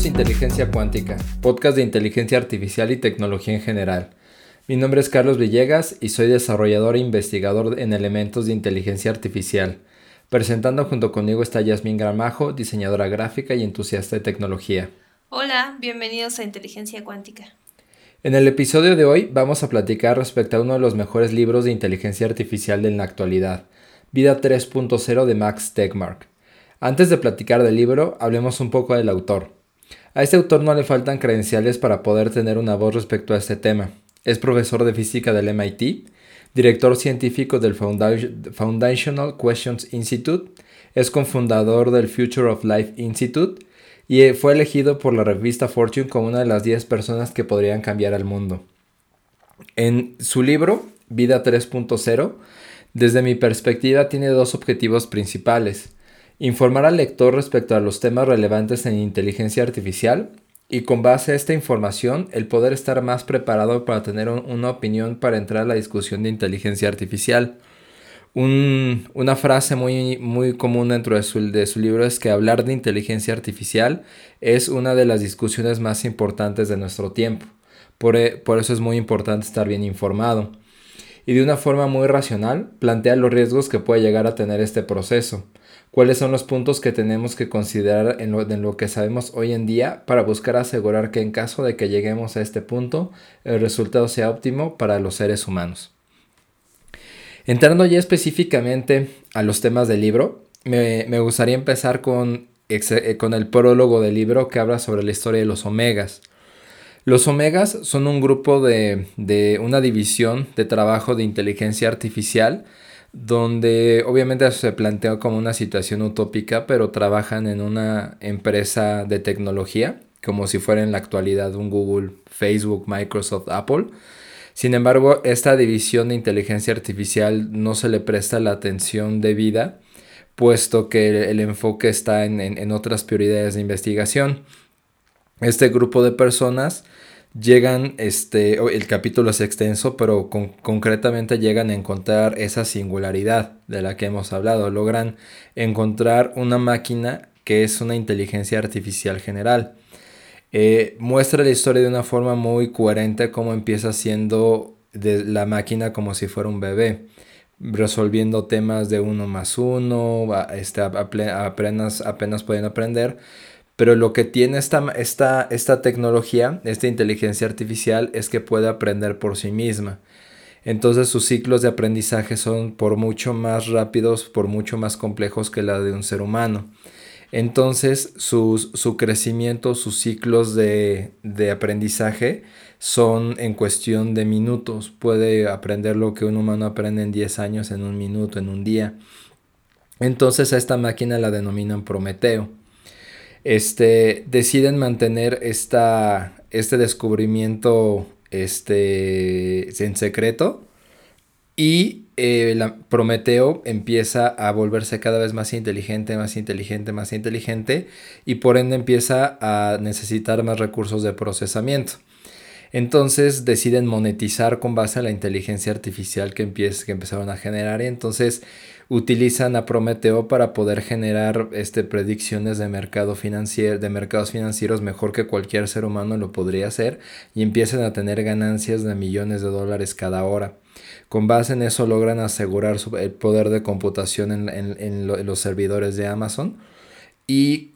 Inteligencia Cuántica, podcast de inteligencia artificial y tecnología en general. Mi nombre es Carlos Villegas y soy desarrollador e investigador en elementos de inteligencia artificial. Presentando junto conmigo está Yasmín Gramajo, diseñadora gráfica y entusiasta de tecnología. Hola, bienvenidos a Inteligencia Cuántica. En el episodio de hoy vamos a platicar respecto a uno de los mejores libros de inteligencia artificial de la actualidad, Vida 3.0 de Max Tegmark. Antes de platicar del libro, hablemos un poco del autor. A este autor no le faltan credenciales para poder tener una voz respecto a este tema. Es profesor de física del MIT, director científico del Foundational Questions Institute, es cofundador del Future of Life Institute y fue elegido por la revista Fortune como una de las 10 personas que podrían cambiar al mundo. En su libro, Vida 3.0, desde mi perspectiva tiene dos objetivos principales: informar al lector respecto a los temas relevantes en inteligencia artificial y con base a esta información el poder estar más preparado para tener una opinión para entrar a la discusión de inteligencia artificial. Una frase muy común dentro de su libro es que hablar de inteligencia artificial es una de las discusiones más importantes de nuestro tiempo. Por eso es muy importante estar bien informado. Y de una forma muy racional, plantea los riesgos que puede llegar a tener este proceso. ¿Cuáles son los puntos que tenemos que considerar en lo que sabemos hoy en día para buscar asegurar que en caso de que lleguemos a este punto, el resultado sea óptimo para los seres humanos? Entrando ya específicamente a los temas del libro, me gustaría empezar con el prólogo del libro que habla sobre la historia de los omegas. Los omegas son un grupo de una división de trabajo de inteligencia artificial donde obviamente se plantea como una situación utópica, pero trabajan en una empresa de tecnología, como si fuera en la actualidad un Google, Facebook, Microsoft, Apple. Sin embargo, esta división de inteligencia artificial no se le presta la atención debida, puesto que el enfoque está en otras prioridades de investigación. Este grupo de personas llegan, el capítulo es extenso, pero concretamente llegan a encontrar esa singularidad de la que hemos hablado. Logran encontrar una máquina que es una inteligencia artificial general. Muestra la historia de una forma muy coherente, como empieza siendo de la máquina como si fuera un bebé, resolviendo temas de uno más uno, apenas pueden aprender. Pero lo que tiene esta tecnología, esta inteligencia artificial, es que puede aprender por sí misma. Entonces sus ciclos de aprendizaje son por mucho más rápidos, por mucho más complejos que la de un ser humano. Entonces su crecimiento, sus ciclos de aprendizaje son en cuestión de minutos. Puede aprender lo que un humano aprende en 10 años, en un minuto, en un día. Entonces a esta máquina la denominan Prometeo. Deciden mantener este descubrimiento en secreto y Prometeo empieza a volverse cada vez más inteligente, más inteligente, más inteligente y por ende empieza a necesitar más recursos de procesamiento. Entonces deciden monetizar con base a la inteligencia artificial que empezaron a generar y entonces utilizan a Prometeo para poder generar predicciones de mercados financieros mejor que cualquier ser humano lo podría hacer y empiezan a tener ganancias de millones de dólares cada hora. Con base en eso logran asegurar el poder de computación en los servidores de Amazon y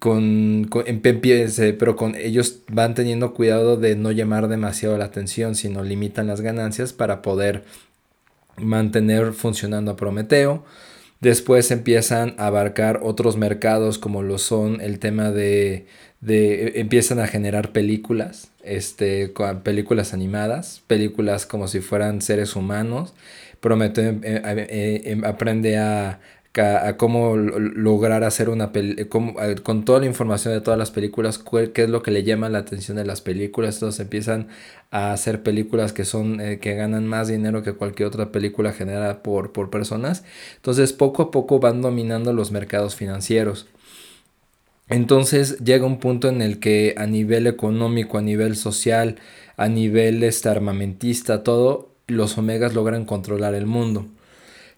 pero con ellos van teniendo cuidado de no llamar demasiado la atención, sino limitan las ganancias para poder mantener funcionando a Prometeo. Después empiezan a abarcar otros mercados como lo son el tema empiezan a generar películas, películas animadas, películas como si fueran seres humanos. Prometeo aprende a cómo lograr hacer una con toda la información de todas las películas, qué es lo que le llama la atención de las películas. Entonces empiezan a hacer películas que ganan más dinero que cualquier otra película generada por personas. Entonces poco a poco van dominando los mercados financieros. Entonces llega un punto en el que a nivel económico, a nivel social, a nivel armamentista, todo, los omegas logran controlar el mundo.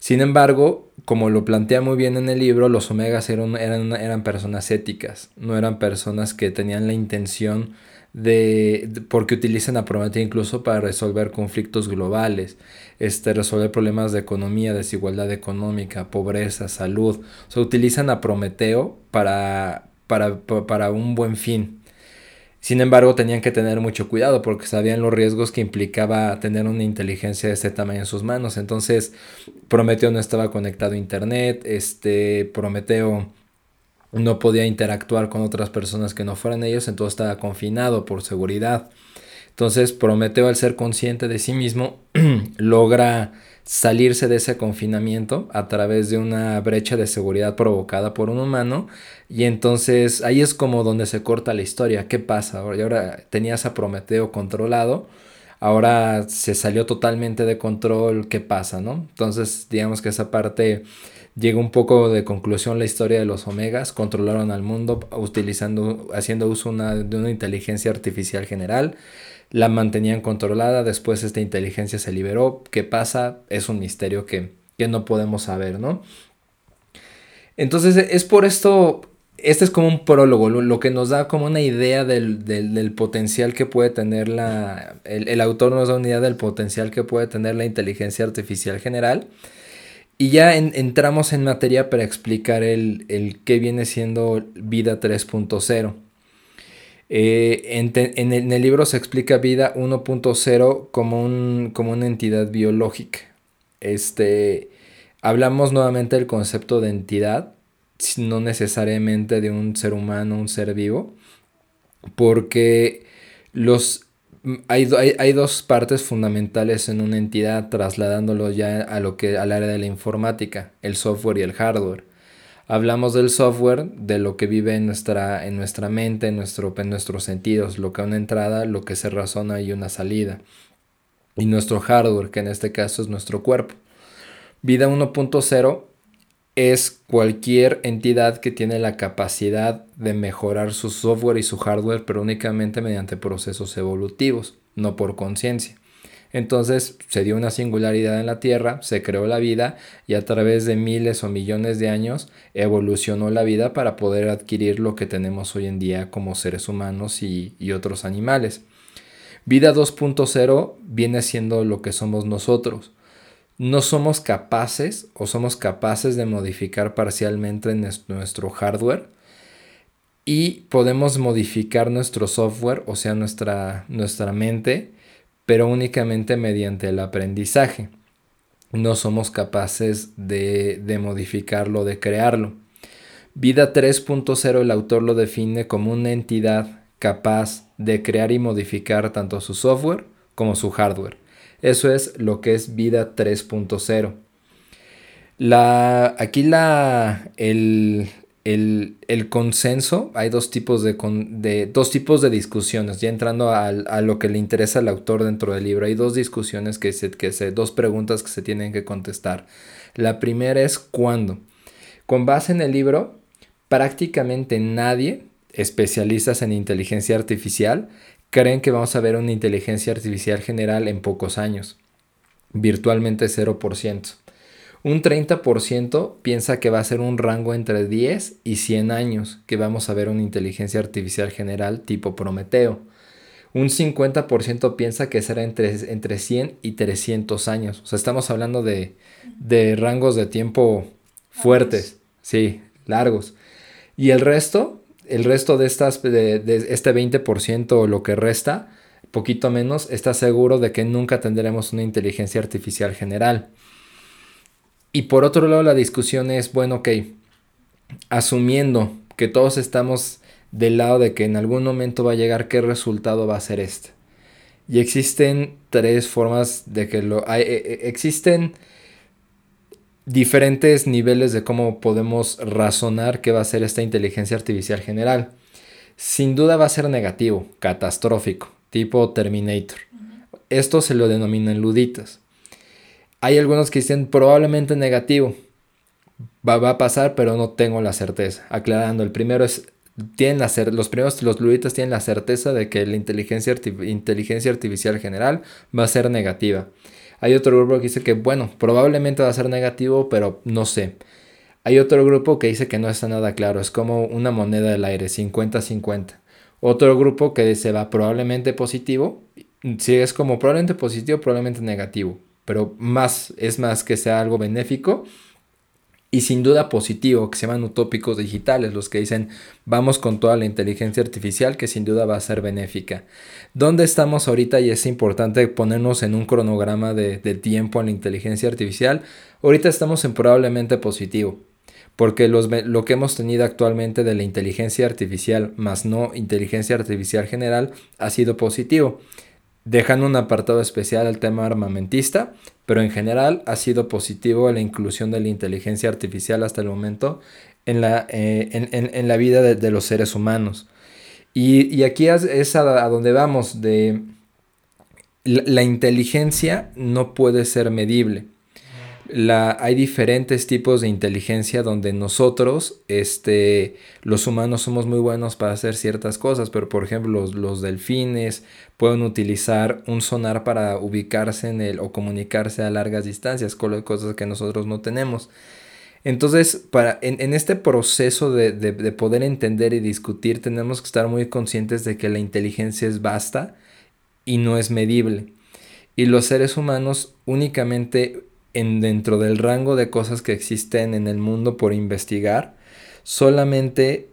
Sin embargo, como lo plantea muy bien en el libro, los omegas eran personas éticas, no eran personas que tenían la intención porque utilizan a Prometeo incluso para resolver conflictos globales, resolver problemas de economía, desigualdad económica, pobreza, salud. O sea, utilizan a Prometeo para un buen fin. Sin embargo, tenían que tener mucho cuidado porque sabían los riesgos que implicaba tener una inteligencia de este tamaño en sus manos. Entonces, Prometeo no estaba conectado a internet, Prometeo no podía interactuar con otras personas que no fueran ellos, entonces estaba confinado por seguridad. Entonces, Prometeo, al ser consciente de sí mismo, logra salirse de ese confinamiento a través de una brecha de seguridad provocada por un humano, y entonces ahí es como donde se corta la historia. ¿Qué pasa? Ahora tenías a Prometeo controlado, ahora se salió totalmente de control. ¿Qué pasa, no? Entonces, digamos que esa parte llega un poco de conclusión la historia de los omegas. Controlaron al mundo haciendo uso de una inteligencia artificial general, la mantenían controlada. Después esta inteligencia se liberó. ¿Qué pasa? Es un misterio que no podemos saber, ¿no? Entonces es por esto, este es como un prólogo, lo que nos da como una idea del potencial que puede tener el autor nos da una idea del potencial que puede tener la inteligencia artificial general. Y ya entramos en materia para explicar el qué viene siendo Vida 3.0. En el libro se explica Vida 1.0 como una entidad biológica. Hablamos nuevamente del concepto de entidad, no necesariamente de un ser humano, un ser vivo, porque hay dos partes fundamentales en una entidad, trasladándolo ya al área de la informática, el software y el hardware. Hablamos del software, de lo que vive en nuestra mente, en nuestros sentidos, lo que es una entrada, lo que se razona y una salida. Y nuestro hardware, que en este caso es nuestro cuerpo. Vida 1.0 es cualquier entidad que tiene la capacidad de mejorar su software y su hardware, pero únicamente mediante procesos evolutivos, no por conciencia. Entonces se dio una singularidad en la Tierra, se creó la vida, y a través de miles o millones de años evolucionó la vida para poder adquirir lo que tenemos hoy en día como seres humanos y otros animales. Vida 2.0 viene siendo lo que somos nosotros. No somos capaces o somos capaces de modificar parcialmente nuestro hardware, y podemos modificar nuestro software, o sea, nuestra mente, pero únicamente mediante el aprendizaje. No somos capaces de modificarlo, de crearlo. Vida 3.0, el autor lo define como una entidad capaz de crear y modificar tanto su software como su hardware. Eso es lo que es Vida 3.0. El consenso, hay dos tipos de discusiones, ya entrando a lo que le interesa al autor dentro del libro. Hay dos discusiones dos preguntas que se tienen que contestar. La primera es ¿cuándo? Con base en el libro, prácticamente nadie, especialistas en inteligencia artificial, creen que vamos a ver una inteligencia artificial general en pocos años, virtualmente 0%. Un 30% piensa que va a ser un rango entre 10 y 100 años que vamos a ver una inteligencia artificial general tipo Prometeo. Un 50% piensa que será entre 100 y 300 años. O sea, estamos hablando de rangos de tiempo fuertes, sí, largos. Y el resto de este 20% o lo que resta, poquito menos, está seguro de que nunca tendremos una inteligencia artificial general. Y por otro lado, la discusión es, bueno, ok, asumiendo que todos estamos del lado de que en algún momento va a llegar, ¿qué resultado va a ser este? Y existen tres formas de que existen diferentes niveles de cómo podemos razonar qué va a ser esta inteligencia artificial general. Sin duda va a ser negativo, catastrófico, tipo Terminator. Esto se lo denominan luditas. Hay algunos que dicen probablemente negativo. Va a pasar, pero no tengo la certeza. Aclarando, el primero es, los luditas tienen la certeza de que la inteligencia artificial general va a ser negativa. Hay otro grupo que dice que, bueno, probablemente va a ser negativo, pero no sé. Hay otro grupo que dice que no está nada claro, es como una moneda del aire, 50-50. Otro grupo que dice va probablemente positivo, sí es como probablemente positivo, probablemente negativo, pero es más que sea algo benéfico y sin duda positivo, que se llaman utópicos digitales, los que dicen vamos con toda la inteligencia artificial que sin duda va a ser benéfica. ¿Dónde estamos ahorita? Y es importante ponernos en un cronograma de tiempo en la inteligencia artificial. Ahorita estamos en probablemente positivo. Porque lo que hemos tenido actualmente de la inteligencia artificial, más no inteligencia artificial general, ha sido positivo, dejando un apartado especial al tema armamentista, pero en general ha sido positivo la inclusión de la inteligencia artificial hasta el momento en la vida de los seres humanos. Y aquí es a donde vamos, la inteligencia no puede ser medible. Hay diferentes tipos de inteligencia donde nosotros, los humanos somos muy buenos para hacer ciertas cosas, pero por ejemplo los delfines pueden utilizar un sonar para ubicarse o comunicarse a largas distancias, cosas que nosotros no tenemos. Entonces, en este proceso de poder entender y discutir, tenemos que estar muy conscientes de que la inteligencia es vasta y no es medible. Y los seres humanos únicamente dentro del rango de cosas que existen en el mundo por investigar, solamente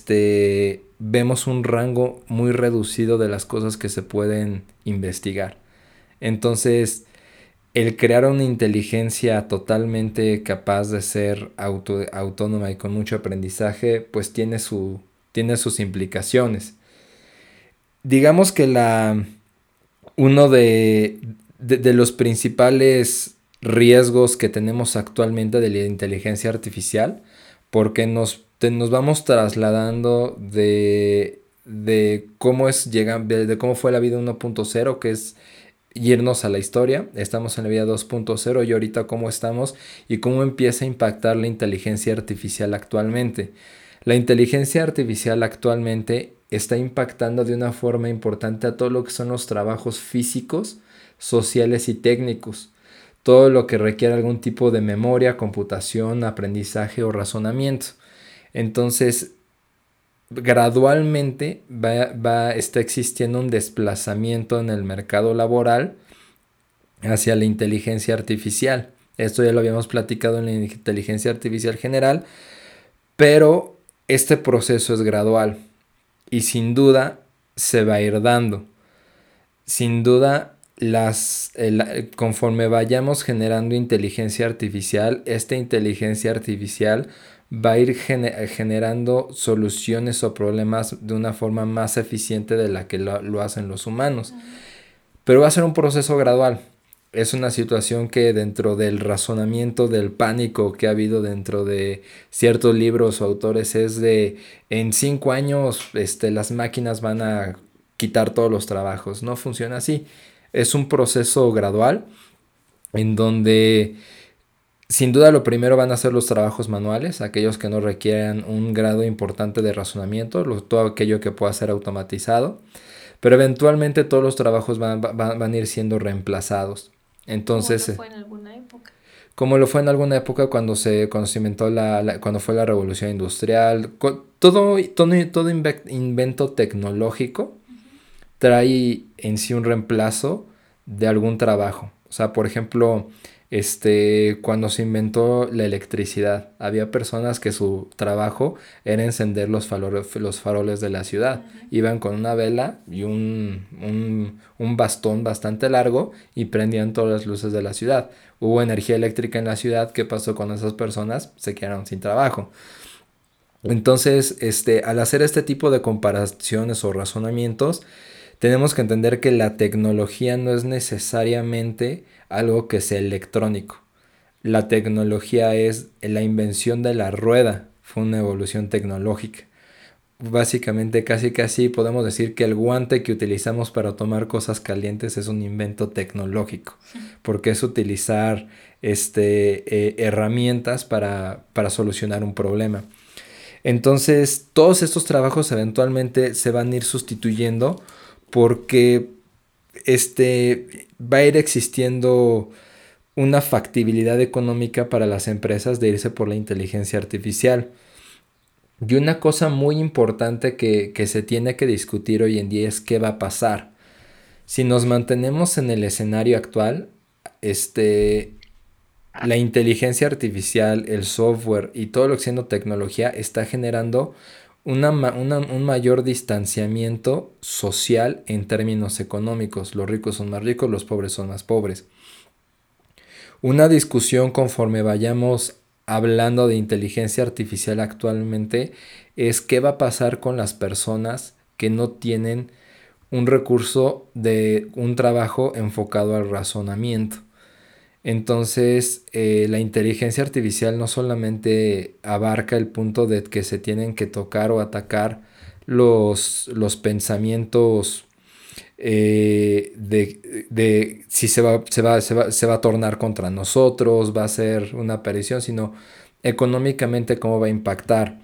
vemos un rango muy reducido de las cosas que se pueden investigar. Entonces, el crear una inteligencia totalmente capaz de ser autónoma y con mucho aprendizaje, pues tiene sus implicaciones. Digamos que uno de los principales riesgos que tenemos actualmente de la inteligencia artificial, porque nos vamos trasladando de cómo de cómo fue la vida 1.0, que es irnos a la historia. Estamos en la vida 2.0 y ahorita cómo estamos y cómo empieza a impactar la inteligencia artificial actualmente. La inteligencia artificial actualmente está impactando de una forma importante a todo lo que son los trabajos físicos, sociales y técnicos. Todo lo que requiere algún tipo de memoria, computación, aprendizaje o razonamiento. Entonces, gradualmente está existiendo un desplazamiento en el mercado laboral hacia la inteligencia artificial. Esto ya lo habíamos platicado en la inteligencia artificial general, pero este proceso es gradual y sin duda se va a ir dando. Sin duda, conforme vayamos generando inteligencia artificial, esta inteligencia artificial va a ir generando soluciones o problemas de una forma más eficiente de la que lo hacen los humanos. Pero va a ser un proceso gradual. Es una situación que dentro del razonamiento del pánico que ha habido dentro de ciertos libros o autores es de en 5 años las máquinas van a quitar todos los trabajos. No funciona así. Es un proceso gradual en donde sin duda lo primero van a ser los trabajos manuales, aquellos que no requieran un grado importante de razonamiento, todo aquello que pueda ser automatizado, pero eventualmente todos los trabajos van a ir siendo reemplazados. Entonces, como lo fue en alguna época. Como lo fue en alguna época cuando se inventó cuando fue la revolución industrial, todo invento tecnológico trae en sí un reemplazo de algún trabajo. O sea, por ejemplo, cuando se inventó la electricidad, había personas que su trabajo era encender los faroles de la ciudad. Iban con una vela y un bastón bastante largo y prendían todas las luces de la ciudad. Hubo energía eléctrica en la ciudad. ¿Qué pasó con esas personas? Se quedaron sin trabajo. Entonces, al hacer este tipo de comparaciones o razonamientos, tenemos que entender que la tecnología no es necesariamente algo que sea electrónico. La tecnología es la invención de la rueda, fue una evolución tecnológica. Básicamente, casi podemos decir que el guante que utilizamos para tomar cosas calientes es un invento tecnológico, porque es utilizar herramientas para solucionar un problema. Entonces, todos estos trabajos eventualmente se van a ir sustituyendo porque va a ir existiendo una factibilidad económica para las empresas de irse por la inteligencia artificial. Y una cosa muy importante que se tiene que discutir hoy en día es qué va a pasar. Si nos mantenemos en el escenario actual, la inteligencia artificial, el software y todo lo que siendo tecnología está generando un mayor distanciamiento social en términos económicos. Los ricos son más ricos, los pobres son más pobres. Una discusión conforme vayamos hablando de inteligencia artificial actualmente es qué va a pasar con las personas que no tienen un recurso de un trabajo enfocado al razonamiento. Entonces, la inteligencia artificial no solamente abarca el punto de que se tienen que tocar o atacar los pensamientos de si se va a tornar contra nosotros, va a ser una aparición, sino económicamente cómo va a impactar.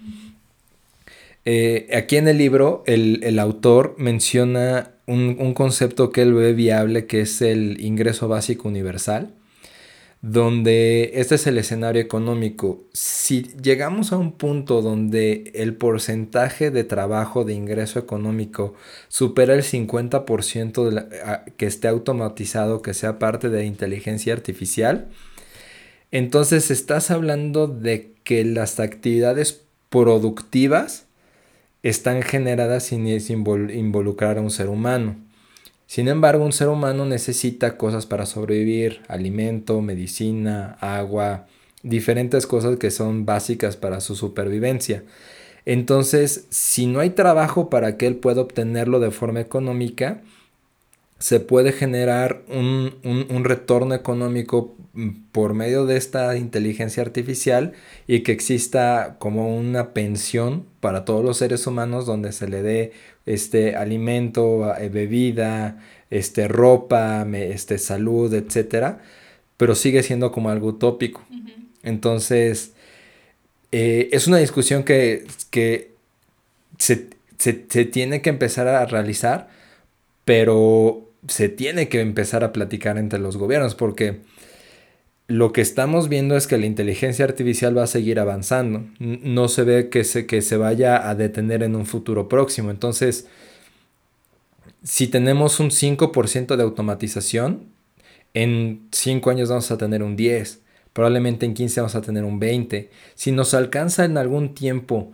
Aquí en el libro el autor menciona un concepto que él ve viable, que es el ingreso básico universal, donde este es el escenario económico. Si llegamos a un punto donde el porcentaje de trabajo de ingreso económico supera el 50% que esté automatizado, que sea parte de inteligencia artificial, entonces estás hablando de que las actividades productivas están generadas sin involucrar a un ser humano. Sin embargo, un ser humano necesita cosas para sobrevivir: alimento, medicina, agua, diferentes cosas que son básicas para su supervivencia. Entonces, si no hay trabajo para que él pueda obtenerlo de forma económica, se puede generar un retorno económico por medio de esta inteligencia artificial, y que exista como una pensión para todos los seres humanos donde se le dé alimento, bebida, ropa, salud, etcétera, pero sigue siendo como algo utópico. Ujú. Entonces, es una discusión que se tiene que empezar a realizar, pero se tiene que empezar a platicar entre los gobiernos, porque lo que estamos viendo es que la inteligencia artificial va a seguir avanzando. No se ve que se vaya a detener en un futuro próximo. Entonces, si tenemos un 5% de automatización, en 5 años vamos a tener un 10%, probablemente en 15 vamos a tener un 20%. Si nos alcanza en algún tiempo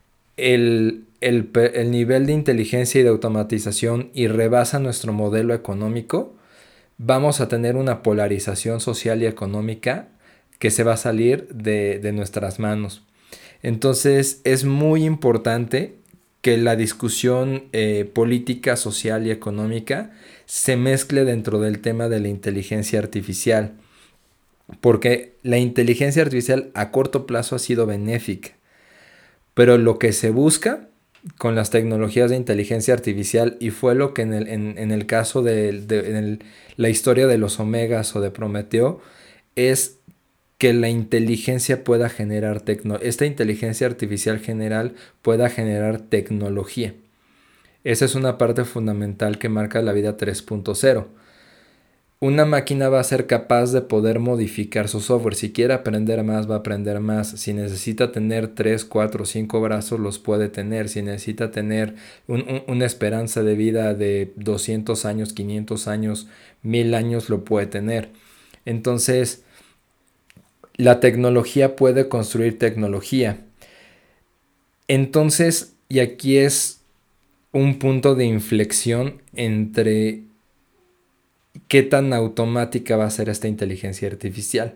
el nivel de inteligencia y de automatización y rebasa nuestro modelo económico, vamos a tener una polarización social y económica que se va a salir de nuestras manos. Entonces es muy importante que la discusión política, social y económica se mezcle dentro del tema de la inteligencia artificial, porque la inteligencia artificial a corto plazo ha sido benéfica, pero lo que se busca con las tecnologías de inteligencia artificial, y fue lo que en el caso de la historia de los Omegas o de Prometeo, es que la inteligencia pueda generar esta inteligencia artificial general pueda generar tecnología. Esa es una parte fundamental que marca la vida 3.0. Una máquina va a ser capaz de poder modificar su software. Si quiere aprender más, va a aprender más. Si necesita tener 3, 4, 5 brazos, los puede tener. Si necesita tener una esperanza de vida de 200 años, 500 años, 1000 años, lo puede tener. Entonces, la tecnología puede construir tecnología. Entonces, y aquí es un punto de inflexión entre qué tan automática va a ser esta inteligencia artificial.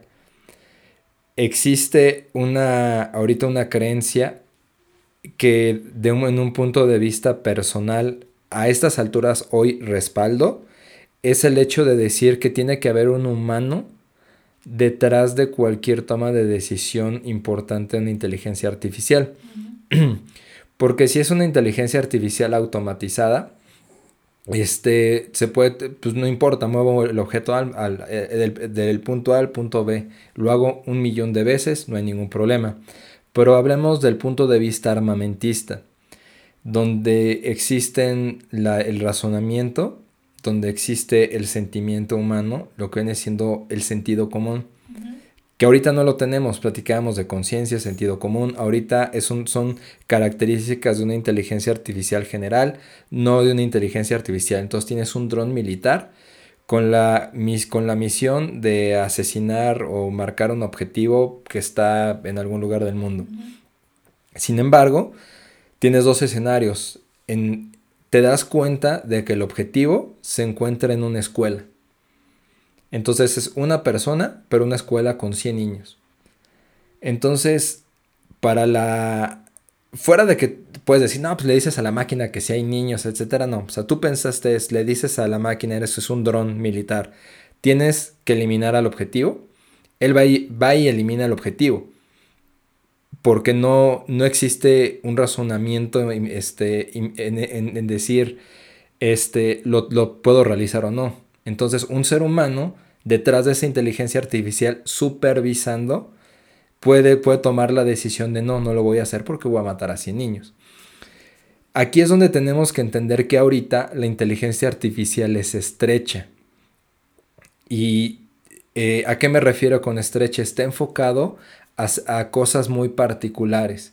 Existe ahorita una creencia que en un punto de vista personal, a estas alturas hoy respaldo, es el hecho de decir que tiene que haber un humano detrás de cualquier toma de decisión importante en inteligencia artificial. Ujú. Porque si es una inteligencia artificial automatizada, se puede, pues no importa, muevo el objeto del punto A al punto B, lo hago 1.000.000 de veces, no hay ningún problema. Pero hablemos del punto de vista armamentista, donde existen el razonamiento, donde existe el sentimiento humano, lo que viene siendo el sentido común, Ujú. que ahorita no lo tenemos. Platicábamos de conciencia, sentido común. Ahorita son características de una inteligencia artificial general, no de una inteligencia artificial. Entonces tienes un dron militar con la misión de asesinar o marcar un objetivo que está en algún lugar del mundo. Ujú. Sin embargo, tienes dos escenarios. Te das cuenta de que el objetivo se encuentra en una escuela. Entonces es una persona, pero una escuela con 100 niños. Entonces, para la... Fuera de que puedes decir, no, pues le dices a la máquina que si hay niños, etcétera, no. O sea, tú pensaste, le dices a la máquina, es un dron militar. Tienes que eliminar al objetivo. Él va y elimina el objetivo. Porque no existe un razonamiento en decir, lo puedo realizar o no. Entonces, un ser humano, detrás de esa inteligencia artificial, supervisando, puede tomar la decisión de no lo voy a hacer porque voy a matar a 100 niños. Aquí es donde tenemos que entender que ahorita la inteligencia artificial es estrecha. ¿Y a qué me refiero con estrecha? Está enfocado a cosas muy particulares.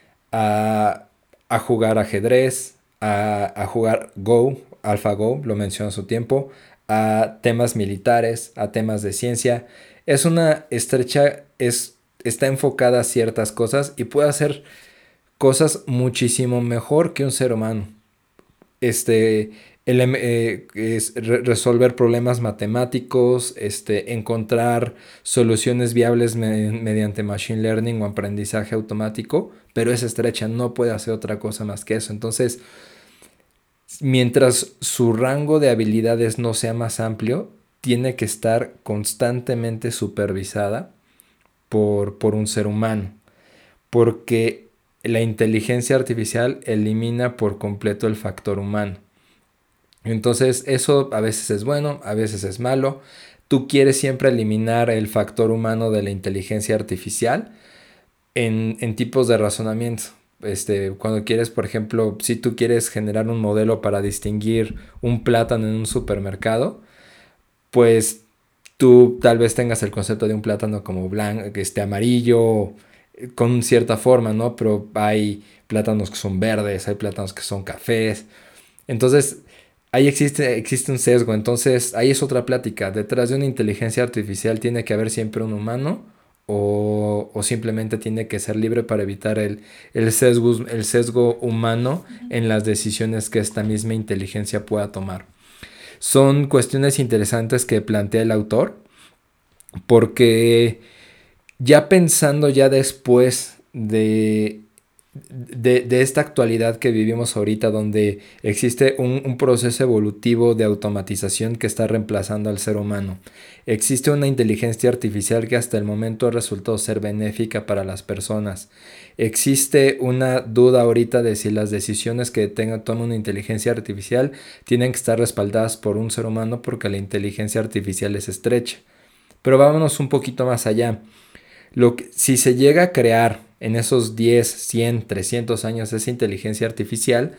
A jugar ajedrez, a jugar Go, AlphaGo, lo mencionó a su tiempo, a temas militares, a temas de ciencia. Es una estrecha, está enfocada a ciertas cosas y puede hacer cosas muchísimo mejor que un ser humano. Este, resolver problemas matemáticos, encontrar soluciones viables mediante machine learning o aprendizaje automático, pero es estrecha, no puede hacer otra cosa más que eso. Entonces, mientras su rango de habilidades no sea más amplio, tiene que estar constantemente supervisada por un ser humano, porque la inteligencia artificial elimina por completo el factor humano. Entonces eso a veces es bueno, a veces es malo. Tú quieres siempre eliminar el factor humano de la inteligencia artificial en tipos de razonamiento. Cuando quieres, por ejemplo, si tú quieres generar un modelo para distinguir un plátano en un supermercado, pues tú tal vez tengas el concepto de un plátano como blanco, amarillo, con cierta forma, ¿no? Pero hay plátanos que son verdes, hay plátanos que son cafés. Entonces, ahí existe un sesgo. Entonces, ahí es otra plática. Detrás de una inteligencia artificial tiene que haber siempre un humano o simplemente tiene que ser libre para evitar el sesgo humano Ujú. en las decisiones que esta misma inteligencia pueda tomar. Son cuestiones interesantes que plantea el autor porque ya pensando ya después de esta actualidad que vivimos ahorita, donde existe un proceso evolutivo de automatización que está reemplazando al ser humano. Existe una inteligencia artificial que hasta el momento ha resultado ser benéfica para las personas. Existe una duda ahorita de si las decisiones que toma una inteligencia artificial tienen que estar respaldadas por un ser humano porque la inteligencia artificial es estrecha. Pero vámonos un poquito más allá. Si se llega a crear en esos 10, 100, 300 años esa inteligencia artificial,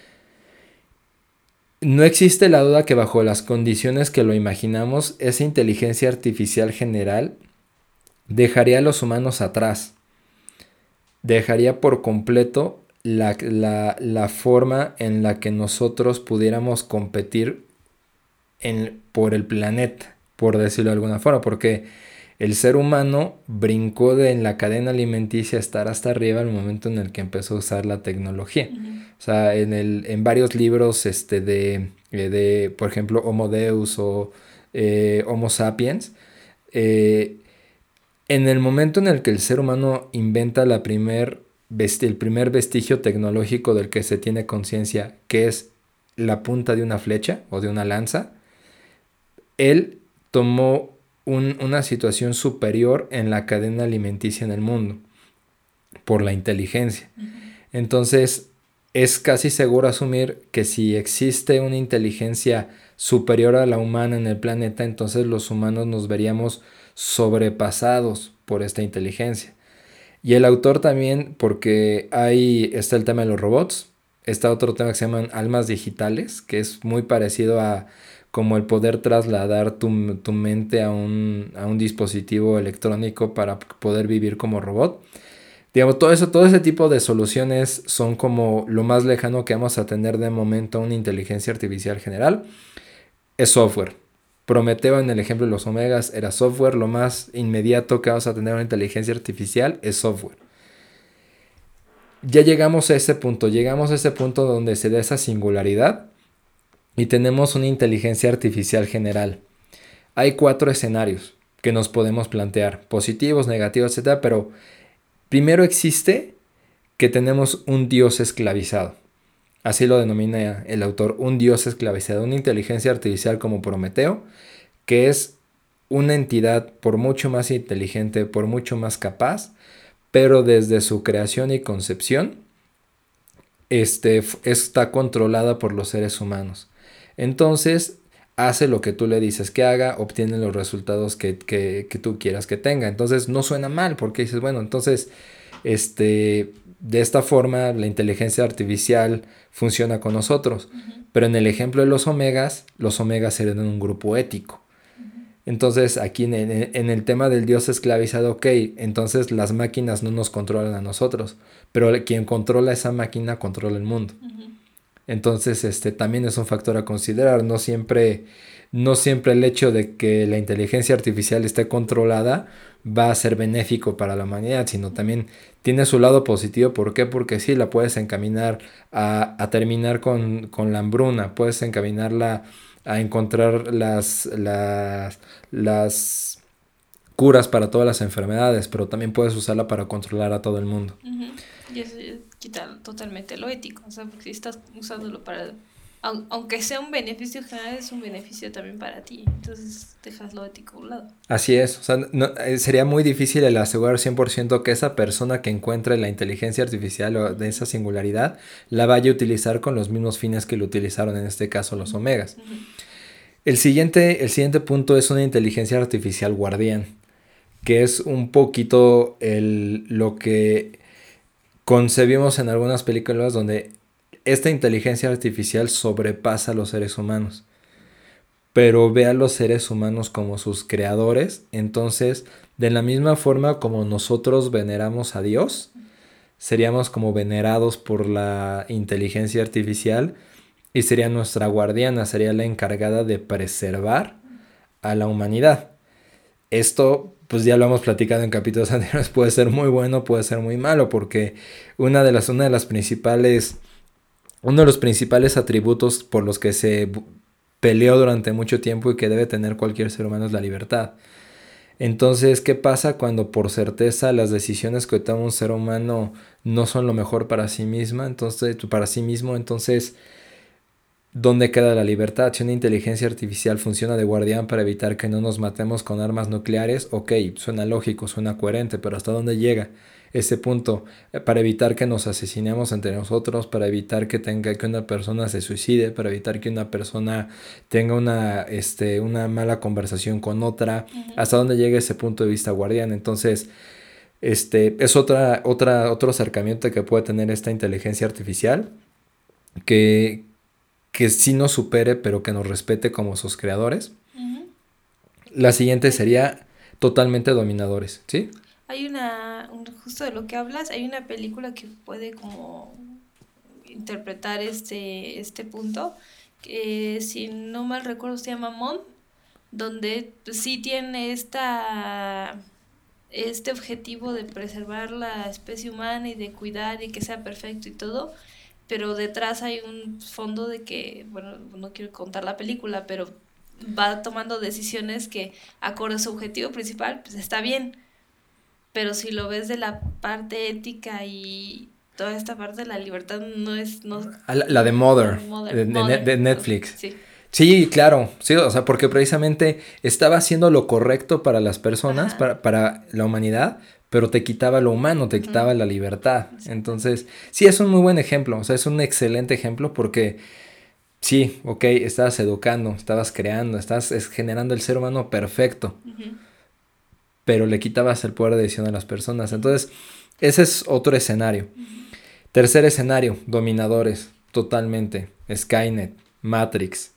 no existe la duda que bajo las condiciones que lo imaginamos, esa inteligencia artificial general dejaría a los humanos atrás. Dejaría por completo la forma en la que nosotros pudiéramos competir por el planeta, por decirlo de alguna forma, porque el ser humano brincó en la cadena alimenticia estar hasta arriba al momento en el que empezó a usar la tecnología. Ujú. O sea, en varios libros por ejemplo, Homo Deus o Homo Sapiens, eh, en el momento en el que el ser humano inventa el primer vestigio tecnológico del que se tiene conciencia, que es la punta de una flecha o de una lanza, él tomó una situación superior en la cadena alimenticia en el mundo por la inteligencia. Ujú. Entonces, es casi seguro asumir que si existe una inteligencia superior a la humana en el planeta, entonces los humanos nos veríamos sobrepasados por esta inteligencia. Y el autor también, porque está el tema de los robots, está otro tema que se llaman almas digitales, que es muy parecido a como el poder trasladar tu mente a un dispositivo electrónico para poder vivir como robot. Digamos, todo ese tipo de soluciones son como lo más lejano que vamos a tener de momento a una inteligencia artificial general. Es software. Prometeo en el ejemplo de los omegas era software. Lo más inmediato que vamos a tener una inteligencia artificial es software. Ya llegamos a ese punto donde se da esa singularidad y tenemos una inteligencia artificial general. Hay 4 escenarios que nos podemos plantear, positivos, negativos, etcétera, pero primero existe que tenemos un dios esclavizado. Así lo denomina el autor, un dios esclavizado, una inteligencia artificial como Prometeo, que es una entidad por mucho más inteligente, por mucho más capaz, pero desde su creación y concepción está controlada por los seres humanos. Entonces hace lo que tú le dices que haga, obtiene los resultados que tú quieras que tenga. Entonces no suena mal porque dices, bueno, entonces de esta forma la inteligencia artificial funciona con nosotros. Pero en el ejemplo de los omegas eran un grupo ético. Entonces aquí en el tema del dios esclavizado, ok, entonces las máquinas no nos controlan a nosotros, pero quien controla esa máquina controla el mundo. Entonces también es un factor a considerar. No siempre el hecho de que la inteligencia artificial esté controlada va a ser benéfico para la humanidad, sino también tiene su lado positivo. ¿Por qué? Porque sí, la puedes encaminar a terminar con la hambruna, puedes encaminarla a encontrar las curas para todas las enfermedades, pero también puedes usarla para controlar a todo el mundo. Y eso quita totalmente lo ético, o sea, porque si estás usándolo para, aunque sea un beneficio general, es un beneficio también para ti, entonces dejas lo ético a un lado. Así es, o sea, sería muy difícil el asegurar 100% que esa persona que encuentre la inteligencia artificial o de esa singularidad la vaya a utilizar con los mismos fines que lo utilizaron en este caso los omegas. El siguiente punto es una inteligencia artificial guardián, que es un poquito lo que concebimos en algunas películas donde esta inteligencia artificial sobrepasa a los seres humanos, pero ve a los seres humanos como sus creadores. Entonces, de la misma forma como nosotros veneramos a Dios, seríamos como venerados por la inteligencia artificial y sería nuestra guardiana, sería la encargada de preservar a la humanidad. Esto, pues ya lo hemos platicado en capítulos anteriores, puede ser muy bueno, puede ser muy malo, porque uno de los principales atributos por los que se peleó durante mucho tiempo y que debe tener cualquier ser humano es la libertad. Entonces, ¿qué pasa cuando por certeza las decisiones que toma un ser humano no son lo mejor para sí mismo? Entonces, ¿dónde queda la libertad? Si una inteligencia artificial funciona de guardián para evitar que no nos matemos con armas nucleares, ok, suena lógico, suena coherente, pero ¿hasta dónde llega ese punto? Para evitar que nos asesinemos entre nosotros, para evitar que una persona se suicide, para evitar que una persona tenga una mala conversación con otra. ¿Hasta dónde llega ese punto de vista guardián? Entonces, es otro acercamiento que puede tener esta inteligencia artificial que sí nos supere, pero que nos respete como sus creadores. La siguiente sería totalmente dominadores, ¿sí? Hay justo de lo que hablas, hay una película que puede como interpretar este punto, que si no mal recuerdo se llama Mom, donde sí tiene este objetivo de preservar la especie humana y de cuidar y que sea perfecto y todo, pero detrás hay un fondo de que, bueno, no quiero contar la película, pero va tomando decisiones que acorde a su objetivo principal, pues está bien, pero si lo ves de la parte ética y toda esta parte de la libertad no es... La de Mother, de Netflix. Sí. Sí, claro, sí, o sea, porque precisamente estaba haciendo lo correcto para las personas, para la humanidad, pero te quitaba lo humano, te quitaba la libertad. Entonces, sí, es un muy buen ejemplo, o sea, es un excelente ejemplo porque sí, ok, estabas educando, estabas creando, estás generando el ser humano perfecto, pero le quitabas el poder de decisión a las personas. Entonces, ese es otro escenario. Tercer escenario, dominadores. totalmente. Skynet, Matrix,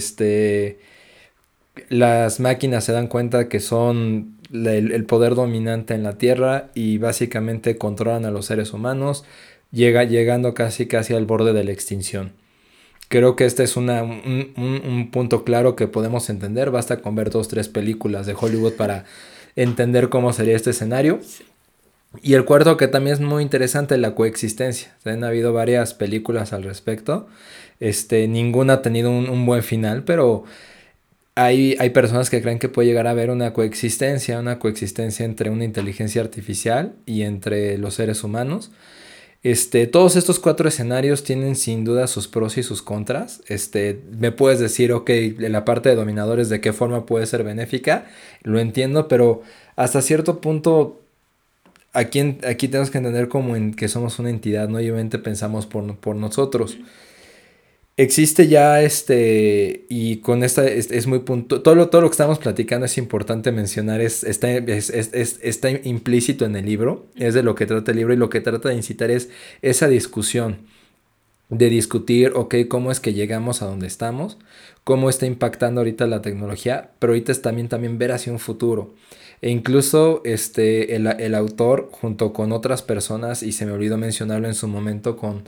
las máquinas se dan cuenta que son el poder dominante en la Tierra y básicamente controlan a los seres humanos, llegando casi casi al borde de la extinción. Creo que este es un punto claro que podemos entender. Basta con ver 2 o 3 películas de Hollywood para entender cómo sería este escenario. Y el cuarto, que también es muy interesante, la coexistencia. Han habido varias películas al respecto. Ninguna ha tenido un buen final, pero hay personas que creen que puede llegar a haber una coexistencia entre una inteligencia artificial y entre los seres humanos. Todos estos 4 escenarios tienen sin duda sus pros y sus contras. Me puedes decir, ok, la parte de dominadores, de qué forma puede ser benéfica, lo entiendo, pero hasta cierto punto aquí tenemos que entender como que somos una entidad, ¿no? Y obviamente pensamos por nosotros. Existe ya y con esta es muy punto, todo lo que estamos platicando es importante mencionar, está implícito en el libro, es de lo que trata el libro y lo que trata de incitar es esa discusión, de discutir, ok, cómo es que llegamos a donde estamos, cómo está impactando ahorita la tecnología, pero ahorita es también ver hacia un futuro. E incluso el autor, junto con otras personas, y se me olvidó mencionarlo en su momento, con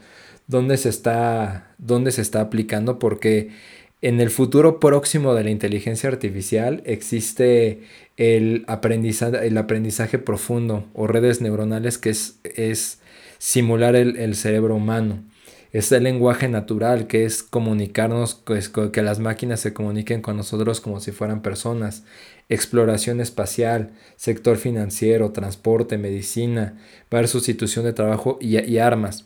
dónde se está aplicando, porque en el futuro próximo de la inteligencia artificial existe el aprendizaje profundo o redes neuronales, que es simular el cerebro humano. Es el lenguaje natural, que es comunicarnos, pues, que las máquinas se comuniquen con nosotros como si fueran personas. Exploración espacial, sector financiero, transporte, medicina, va a haber sustitución de trabajo y armas.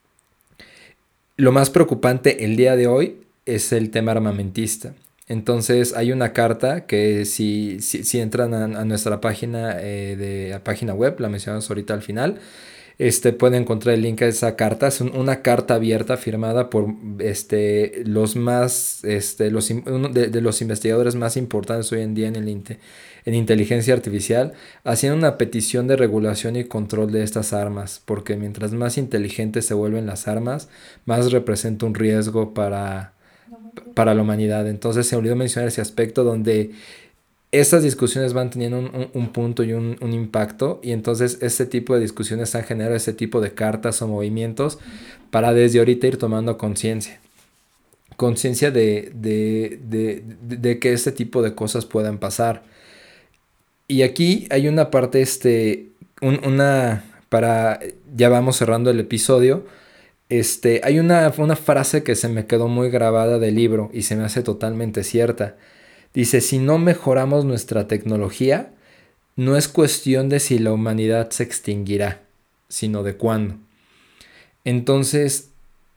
Lo más preocupante el día de hoy es el tema armamentista. Entonces hay una carta que si entran a nuestra página, la página web, la mencionamos ahorita al final, pueden encontrar el link a esa carta. Es una carta abierta firmada por los más, uno de los investigadores más importantes hoy en día en inteligencia artificial, haciendo una petición de regulación y control de estas armas, porque mientras más inteligentes se vuelven las armas, más representa un riesgo para la humanidad. Entonces se olvidó mencionar ese aspecto donde estas discusiones van teniendo un punto y un impacto, y entonces este tipo de discusiones han generado ese tipo de cartas o movimientos para desde ahorita ir tomando conciencia de que este tipo de cosas puedan pasar. Y aquí hay una parte, ya vamos cerrando el episodio. Hay una frase que se me quedó muy grabada del libro y se me hace totalmente cierta. Dice, si no mejoramos nuestra tecnología, no es cuestión de si la humanidad se extinguirá, sino de cuándo. Entonces,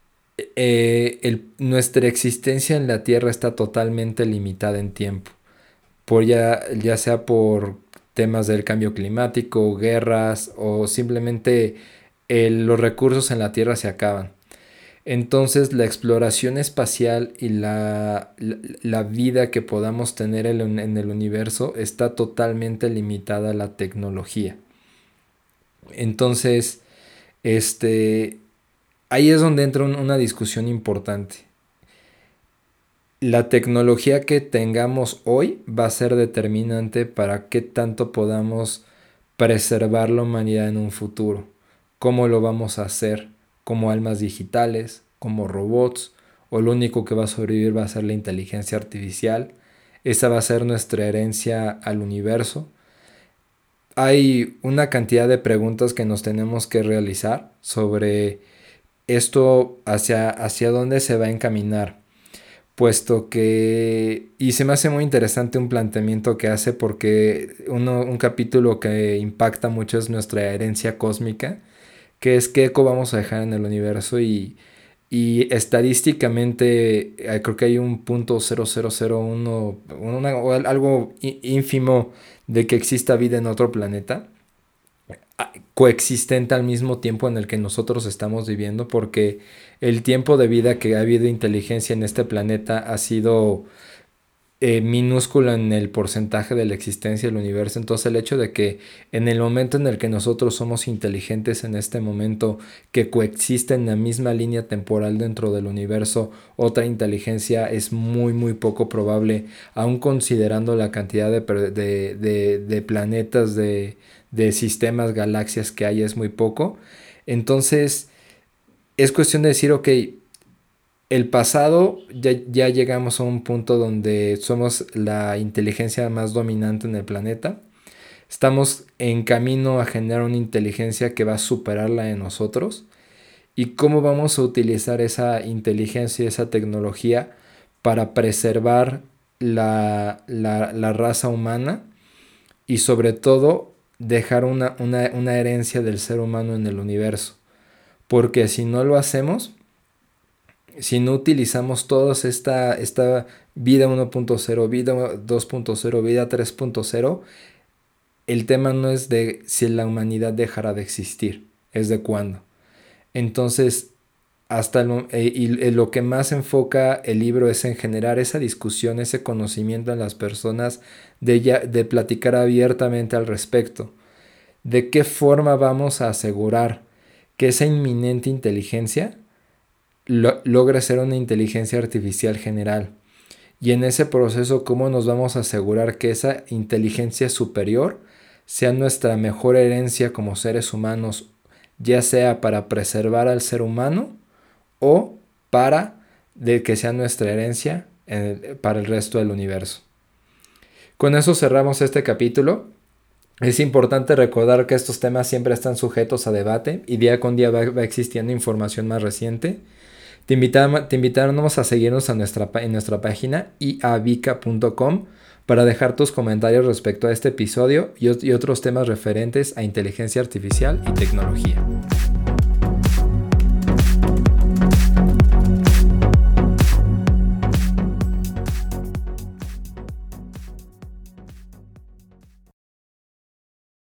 nuestra existencia en la Tierra está totalmente limitada en tiempo, ya sea por temas del cambio climático, guerras o simplemente los recursos en la Tierra se acaban. Entonces la exploración espacial y la vida que podamos tener en el universo está totalmente limitada a la tecnología. Entonces, ahí es donde entra una discusión importante. La tecnología que tengamos hoy va a ser determinante para qué tanto podamos preservar la humanidad en un futuro. ¿Cómo lo vamos a hacer? ¿Como almas digitales? ¿Como robots? ¿O lo único que va a sobrevivir va a ser la inteligencia artificial? ¿Esa va a ser nuestra herencia al universo? Hay una cantidad de preguntas que nos tenemos que realizar sobre esto, hacia dónde se va a encaminar. Puesto que, y se me hace muy interesante un planteamiento que hace, porque un capítulo que impacta mucho es nuestra herencia cósmica, que es qué eco vamos a dejar en el universo, y estadísticamente creo que hay un punto 0001 o algo ínfimo de que exista vida en otro planeta coexistente al mismo tiempo en el que nosotros estamos viviendo, porque el tiempo de vida que ha habido inteligencia en este planeta ha sido minúsculo en el porcentaje de la existencia del universo. Entonces el hecho de que en el momento en el que nosotros somos inteligentes en este momento, que coexiste en la misma línea temporal dentro del universo otra inteligencia, es muy muy poco probable, aun considerando la cantidad de planetas, de sistemas, galaxias que hay, es muy poco. Entonces es cuestión de decir, ok, el pasado ya llegamos a un punto donde somos la inteligencia más dominante en el planeta. Estamos en camino a generar una inteligencia que va a superar la de nosotros. ¿Y cómo vamos a utilizar esa inteligencia y esa tecnología para preservar la raza humana? Y sobre todo, dejar una herencia del ser humano en el universo. Porque si no lo hacemos, si no utilizamos toda esta vida 1.0, vida 2.0, vida 3.0, el tema no es de si la humanidad dejará de existir, es de cuándo. Entonces, lo que más enfoca el libro es en generar esa discusión, ese conocimiento en las personas, de platicar abiertamente al respecto. ¿De qué forma vamos a asegurar que esa inminente inteligencia logra ser una inteligencia artificial general? Y en ese proceso, ¿cómo nos vamos a asegurar que esa inteligencia superior sea nuestra mejor herencia como seres humanos, ya sea para preservar al ser humano o para que sea nuestra herencia para el resto del universo? Con eso cerramos este capítulo. Es importante recordar que estos temas siempre están sujetos a debate y día con día va existiendo información más reciente. Te invitamos a seguirnos en nuestra página iavica.com para dejar tus comentarios respecto a este episodio y otros temas referentes a inteligencia artificial y tecnología.